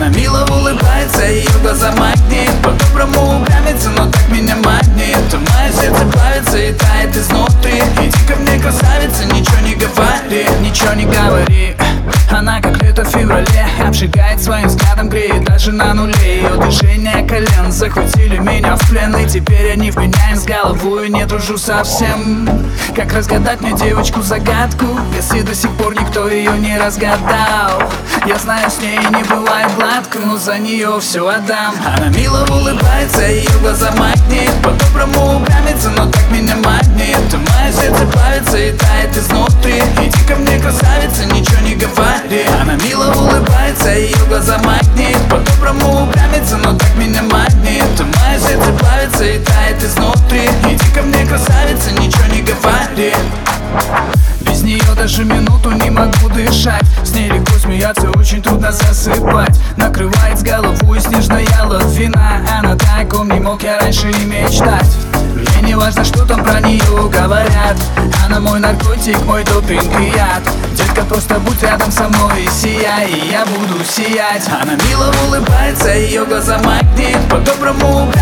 Она мило улыбается, ее глаза магнит. По-доброму упрямится, но так меня магнит. Мое сердце плавится и тает изнутри. Иди ко мне, красавица, ничего не говори, ничего не говори. Она как лето в феврале, обжигает своим взглядом, греет даже на нуле. Ее движения колен захватили меня в плен, и теперь они вменяем с головой, не дружу совсем. Как разгадать мне девочку загадку, если до сих пор никто ее не разгадал? Я знаю, с ней не бывает гладко, но за нее все отдам. Она мило улыбается, ее глаза магнит. По-доброму упрямится, но так меня магнит. Мое сердце плавится и тает изнутри. Иди ко мне, красавица, ничего не говори. Она мило улыбается, ее глаза магнит. По-доброму упрямится, но так меня магнит. Мое сердце плавится и тает изнутри. Иди ко мне, красавица, ничего не говори. Без нее даже минуту не могу дышать. С ней легко смеяться, очень трудно засыпать. Накрывает с головой снежная лавина. Она так, не мог я раньше и мечтать. Мне не важно, что там про нее говорят. Она мой наркотик, мой допинг и яд. Детка, просто будь рядом со мной и сияй, и я буду сиять. Она мило улыбается, ее глаза магнит. По-доброму